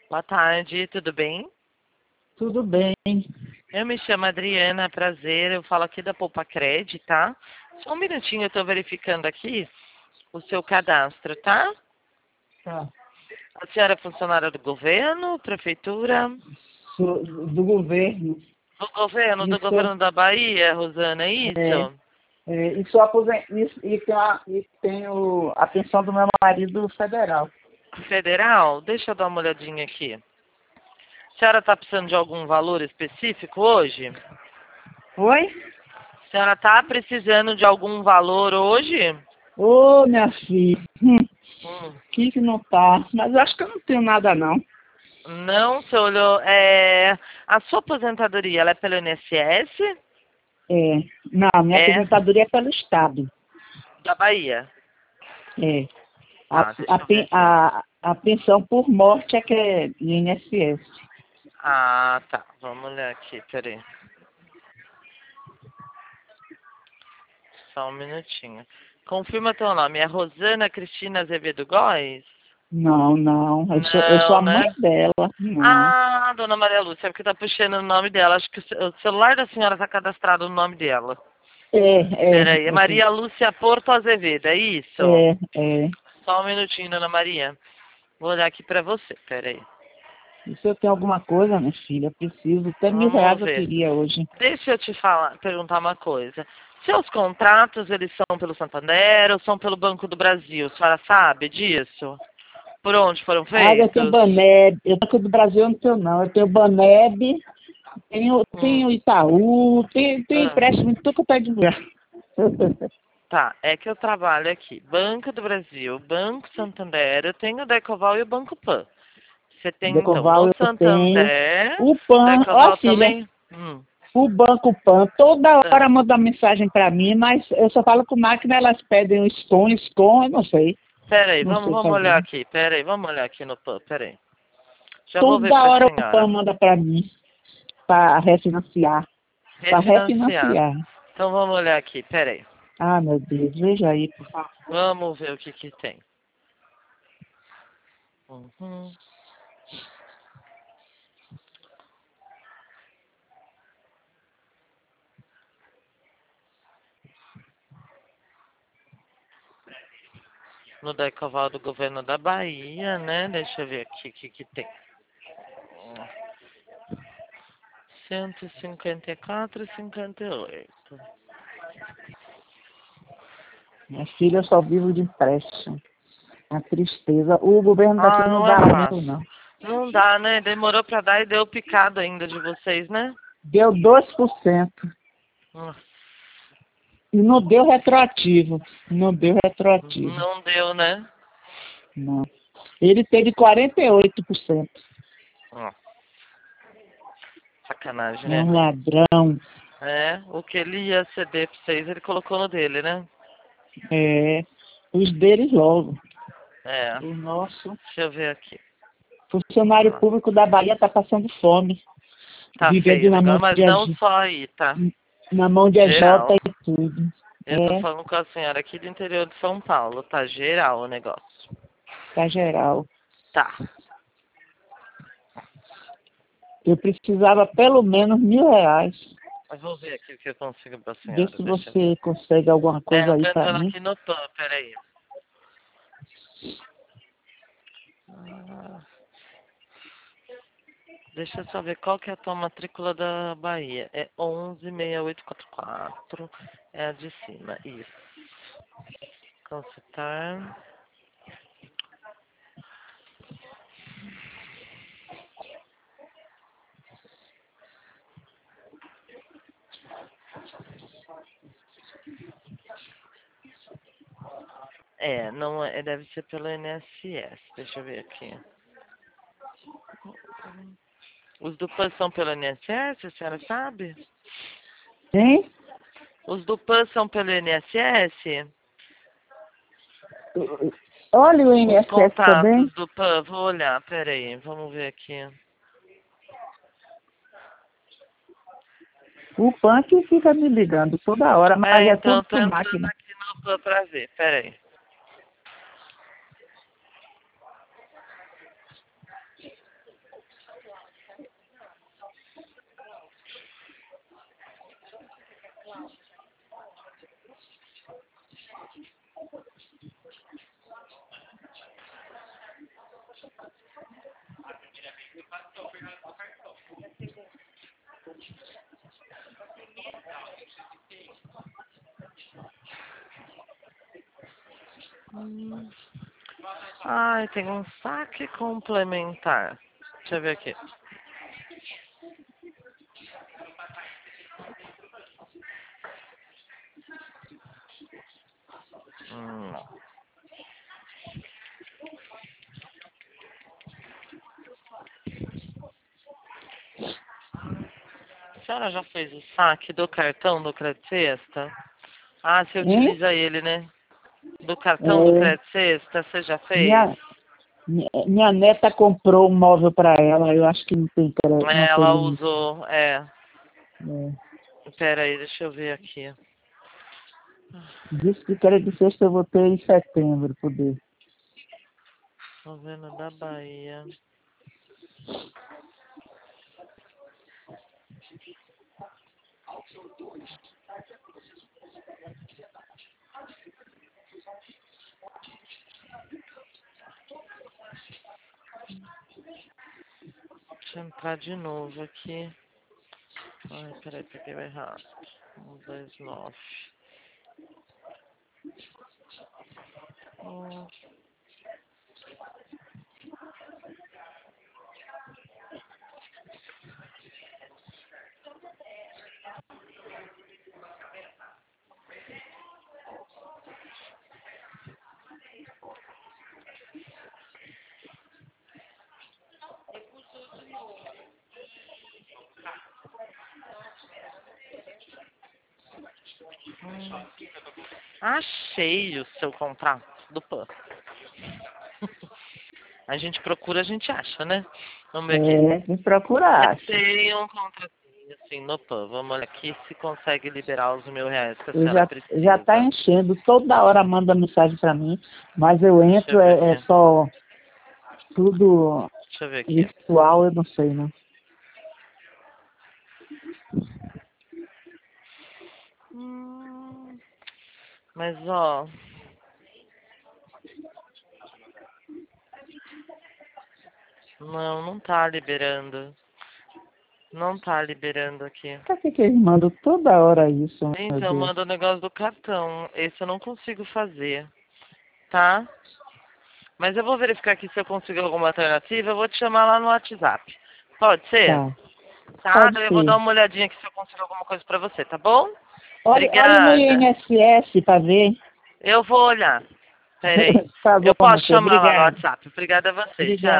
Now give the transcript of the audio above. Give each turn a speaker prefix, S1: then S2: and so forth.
S1: Boa tarde, tudo bem?
S2: Tudo bem.
S1: Eu me chamo Adriana, prazer. Eu falo aqui da Poupa Cred, tá? Só um minutinho, eu estou verificando aqui o seu cadastro, tá?
S2: Tá.
S1: A senhora é funcionária do governo, prefeitura?
S2: Do governo.
S1: Do
S2: Isso,
S1: governo da Bahia, Rosana, é
S2: é,
S1: isso?
S2: e sou e tenho a pensão do meu marido federal.
S1: Federal? Deixa eu dar uma olhadinha aqui. A senhora está precisando de algum valor específico hoje?
S2: Oi?
S1: A senhora está precisando de algum valor hoje?
S2: Ô, minha filha.
S1: Hum.
S2: Que não tá. Mas eu acho que eu não tenho nada, não.
S1: Não, você olhou. A sua aposentadoria, ela é pelo INSS?
S2: É, não, minha
S1: É
S2: aposentadoria é pelo Estado.
S1: da Bahia.
S2: É.
S1: Tá, deixa eu ver aqui.
S2: A pensão por morte é que é INSS.
S1: Ah, tá. Vamos olhar aqui, peraí. Só um minutinho. Confirma teu nome. É Rosana Cristina Azevedo Góes?
S2: Não, não. Eu sou
S1: Não,
S2: a mãe
S1: né?
S2: dela. Não.
S1: Ah, dona Maria Lúcia, é porque tá puxando o nome dela. Acho que o celular da senhora tá cadastrado no nome dela.
S2: É,
S1: Peraí, é Maria Lúcia Porto Azevedo, é isso?
S2: é, é.
S1: Só um minutinho, dona Maria. Vou olhar aqui pra você, peraí.
S2: E se eu tenho alguma coisa, minha filha, preciso. Até R$ 1.000
S1: Vamos
S2: eu
S1: ver.
S2: queria hoje.
S1: Deixa eu te perguntar uma coisa. Seus contratos, eles são pelo Santander ou são pelo Banco do Brasil? A senhora sabe disso? Por onde foram
S2: Ah, eu tenho
S1: feitos?
S2: Baneb. Eu aqui do Brasil eu não tenho, não. Eu tenho Baneb,
S1: Hum.
S2: tenho Itaú, tenho
S1: Ah,
S2: empréstimo em tudo que eu tenho de lugar.
S1: tá, é que eu trabalho aqui. Banco do Brasil, Banco Santander, eu tenho o Decoval e o Banco Pan. Você tem, então,
S2: Decoval
S1: no
S2: eu tenho.
S1: Santander,
S2: O PAN, ó
S1: Decoval
S2: filha,
S1: também?
S2: o Banco PAN, toda
S1: Ah.
S2: hora manda mensagem pra mim, mas eu só falo com máquina, elas pedem o SCOM, eu não sei.
S1: Peraí,
S2: Não sei
S1: vamos olhar
S2: fazer.
S1: aqui. Peraí, vamos olhar aqui no Pan, peraí. Já vou ver
S2: Toda
S1: pra
S2: hora o PAN
S1: senhora.
S2: manda pra mim, para refinanciar. Para
S1: Refinanciar.
S2: refinanciar.
S1: Então vamos olhar aqui, peraí.
S2: Ah, meu Deus, veja aí, por favor.
S1: Vamos ver o que que tem. Uhum. No Decoval do governo da Bahia, né? Deixa eu ver aqui o que que tem. 154,58.
S2: Minha filha, eu só vivo de empréstimo. A tristeza. O governo daqui
S1: Ah,
S2: não
S1: não é
S2: dá aumento,
S1: fácil.
S2: não.
S1: Não dá, né? Demorou pra dar e deu picado ainda de vocês, né?
S2: Deu 2%.
S1: Nossa,
S2: E não deu retroativo. Não deu retroativo.
S1: não deu, né?
S2: Não. Ele teve 48%.
S1: Ó, sacanagem,
S2: É
S1: né?
S2: um ladrão.
S1: É, o que ele ia ceder pra vocês, ele colocou no dele, né?
S2: É. Os deles logo.
S1: É,
S2: O nosso
S1: deixa eu ver aqui.
S2: funcionário
S1: Ah,
S2: público da Bahia está passando fome.
S1: tá feio
S2: Vivendo
S1: o negócio, mas não só aí, tá?
S2: na mão de EJ
S1: Geral.
S2: e tudo.
S1: Eu tô
S2: É,
S1: falando com a senhora aqui do interior de São Paulo, tá geral o negócio.
S2: tá geral.
S1: Tá.
S2: Eu precisava pelo menos R$ 1.000.
S1: Mas vou ver aqui o que eu consigo pra
S2: Vê
S1: senhora,
S2: se
S1: deixa eu ver.
S2: você consegue alguma
S1: É,
S2: coisa
S1: eu
S2: aí
S1: tô
S2: pra
S1: entrando
S2: mim.
S1: aqui no PAN, peraí. Ah, deixa eu só ver qual que é a tua matrícula da Bahia. É 116844. É a de cima, isso. Consultar. É, não é, deve ser pelo INSS. Deixa eu ver aqui. Os do PAN são pelo INSS, a senhora sabe?
S2: Hein?
S1: Os do PAN são pelo INSS?
S2: Olha o
S1: Os
S2: INSS também.
S1: contatos do PAN, vou olhar, peraí, vamos ver aqui.
S2: O PAN fica me ligando toda hora, mas
S1: É,
S2: é
S1: então,
S2: tudo
S1: eu tô
S2: por
S1: entrando
S2: máquina.
S1: aqui no PAN pra ver, peraí. Hum. Ai, tem um saque complementar. Deixa eu ver aqui. Não. A senhora já fez o saque do cartão do Crédito Sexta? Ah, você
S2: Hein?
S1: utiliza ele, né? Do cartão do
S2: É,
S1: Crédito Sexta, você já fez?
S2: minha neta comprou um móvel para ela, eu acho que não tem, não tem
S1: Ela
S2: limite.
S1: usou, é.
S2: É.
S1: Pera aí, deixa eu ver aqui.
S2: Disse que crédito sexta eu vou ter em setembro, poder.
S1: Governo da Bahia. Deixa eu entrar de novo aqui. Ai, peraí, peguei o errado. 129. Hum, Achei o seu contrato do PAN. A gente procura, a gente acha, né? Vamos ver aqui.
S2: Me procurar, acha.
S1: Tem um contratinho assim no PAN. Vamos olhar aqui se consegue liberar os R$ 1.000 que a
S2: Eu
S1: senhora
S2: já tá
S1: precisa.
S2: enchendo, toda hora manda mensagem para mim, mas eu
S1: Deixa
S2: entro,
S1: eu ver
S2: é
S1: aqui.
S2: só tudo
S1: Deixa eu ver aqui.
S2: virtual, eu não sei, né?
S1: Hum, mas ó, não tá liberando. Não tá liberando aqui.
S2: Por que eles mandam toda hora isso, meu
S1: Então,
S2: Deus?
S1: manda o negócio do cartão. Esse eu não consigo fazer, tá? Mas eu vou verificar aqui se eu consigo alguma alternativa. Eu vou te chamar lá no WhatsApp. Pode ser?
S2: Tá,
S1: Tá?
S2: pode
S1: Eu vou dar
S2: ser.
S1: uma olhadinha aqui se eu consigo alguma coisa pra você, tá bom?
S2: Olha no
S1: Obrigada.
S2: INSS para ver.
S1: Eu vou olhar. Peraí.
S2: Tá
S1: Eu
S2: bom,
S1: posso
S2: meu filho.
S1: chamar lá no
S2: Obrigado.
S1: WhatsApp. Obrigada a você. Tchau.
S2: Obrigado.